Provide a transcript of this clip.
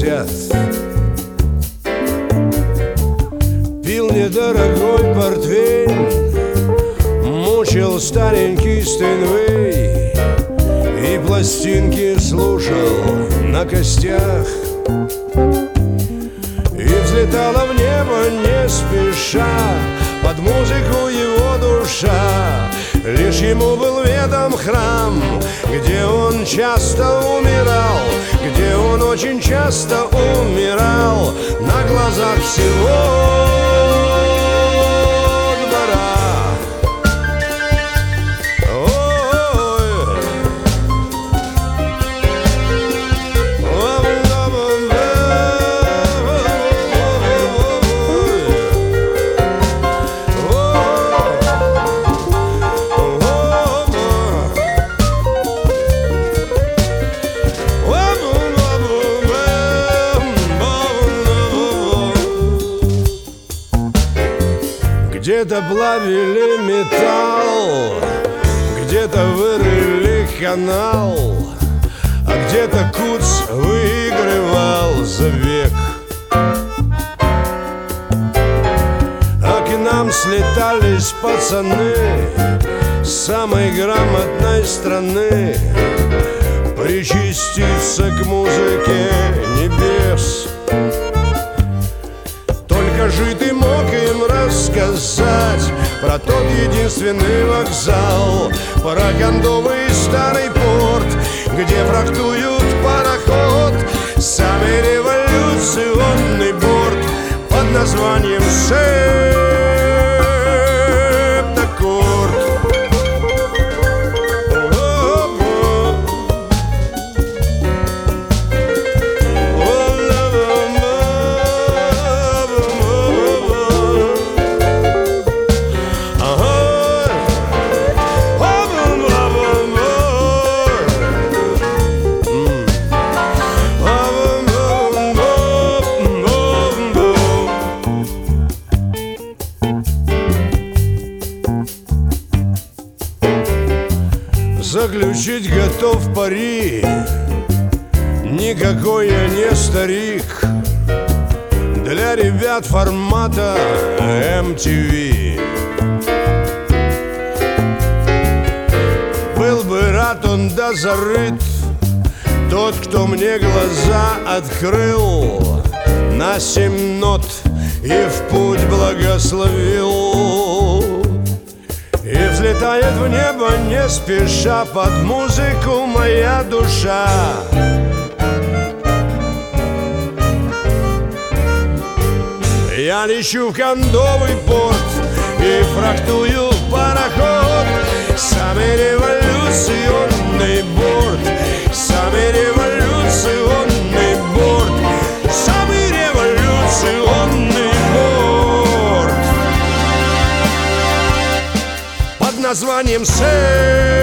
60. Пил недорогой портвейн, мучил старенький Стейнвей и пластинки слушал на костях. И взлетала в небо не спеша под музыку его душа. Лишь ему был ведом храм, где он часто умирал, где он очень часто умирал на глазах всего двора. Где-то плавили металл, где-то вырыли канал, а где-то Куц выигрывал за век. А к нам слетались пацаны с самой грамотной страны причаститься к музыке небес. Только же ты мог им рассказать про тот единственный вокзал, про кондовый старый порт, где фрахтуют пароход, самый революционный борт под названием Септакорд. Заключить готов пари, никакой я не старик для ребят формата MTV. Был бы рад он да зарыт тот, кто мне глаза открыл на 7 нот и в путь благословил. И взлетает в небо не спеша под музыку моя душа. Я лечу в кондовый порт и фрахтую пароход, самый революционный борт, самый революционный борт, самый революционный борт под названием Септакорд.